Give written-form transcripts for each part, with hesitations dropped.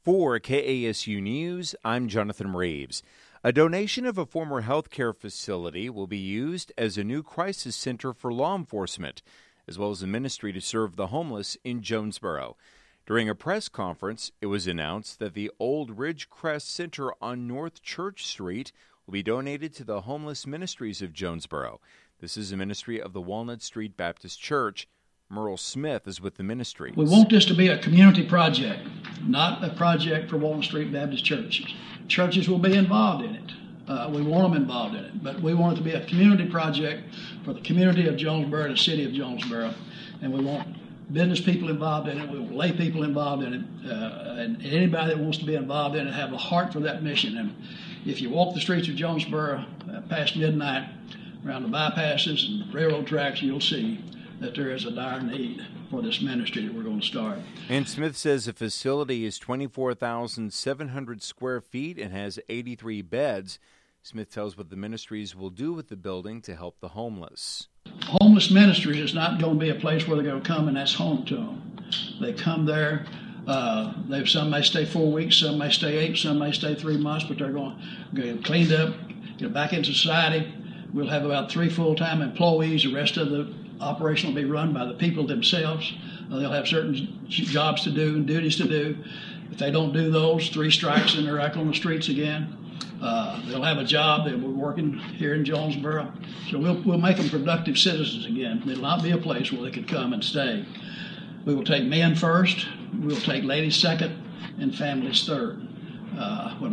For KASU News, I'm Jonathan Reeves. A donation of a former healthcare facility will be used as a new crisis center for law enforcement, as well as a ministry to serve the homeless in Jonesboro. During a press conference, it was announced that the old Ridgecrest Center on North Church Street will be donated to the Homeless Ministries of Jonesboro. This is a ministry of the Walnut Street Baptist Church. Merle Smith is with the ministry. We want this to be a community project, not a project for Walnut Street Baptist churches. Churches will be involved in it. We want them involved in it, but we want it to be a community project for the community of Jonesboro and the city of Jonesboro. And we want business people involved in it. We want lay people involved in it, and anybody that wants to be involved in it have a heart for that mission. And if you walk the streets of Jonesboro past midnight, around the bypasses and railroad tracks, you'll see that there is a dire need for this ministry that we're going to start. And Smith says the facility is 24,700 square feet and has 83 beds. Smith tells what the ministries will do with the building to help the homeless. Homeless ministry is not going to be a place where they're going to come and that's home to them. They come there. Some may stay 4 weeks, some may stay 8, some may stay 3 months, but they're going to get cleaned up, get back into society. We'll have about 3 full-time employees. The rest of the operation will be run by the people themselves. They'll have certain jobs to do and duties to do. If they don't do those, 3 strikes and they're back on the streets again. They'll have a job. They'll be working here in Jonesboro. So we'll make them productive citizens again. It'll not be a place where they could come and stay. We will take men first. We'll take ladies second and families third when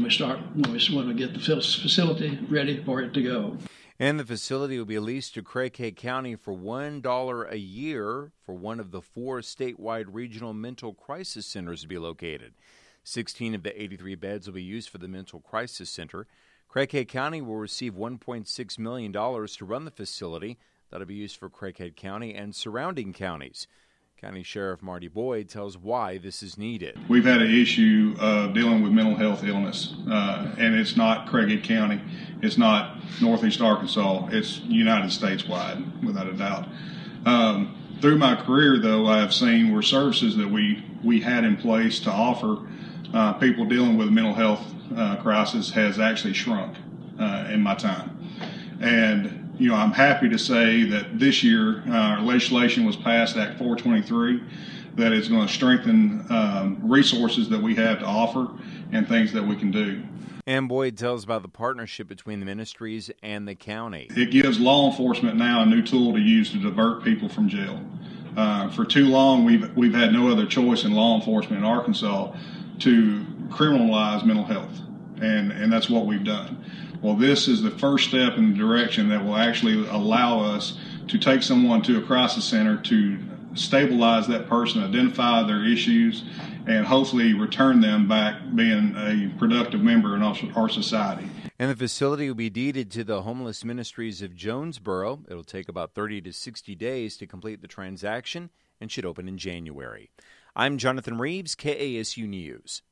we get the facility ready for it to go. And the facility will be leased to Craighead County for $1 a year for one of the 4 statewide regional mental crisis centers to be located. 16 of the 83 beds will be used for the mental crisis center. Craighead County will receive $1.6 million to run the facility. That'll be used for Craighead County and surrounding counties. County Sheriff Marty Boyd tells why this is needed. We've had an issue of dealing with mental health illness, and it's not Craighead County, it's not Northeast Arkansas, it's United States wide, without a doubt. Through my career, though, I have seen where services that we had in place to offer people dealing with mental health crisis has actually shrunk in my time. And I'm happy to say that this year legislation was passed, Act 423, that is going to strengthen resources that we have to offer and things that we can do. And Boyd tells about the partnership between the ministries and the county. It gives law enforcement now a new tool to use to divert people from jail. For too long, we've had no other choice in law enforcement in Arkansas to criminalize mental health, and that's what we've done. Well, this is the first step in the direction that will actually allow us to take someone to a crisis center to stabilize that person, identify their issues, and hopefully return them back being a productive member in our society. And the facility will be deeded to the Homeless Ministries of Jonesboro. It'll take about 30 to 60 days to complete the transaction and should open in January. I'm Jonathan Reeves, KASU News.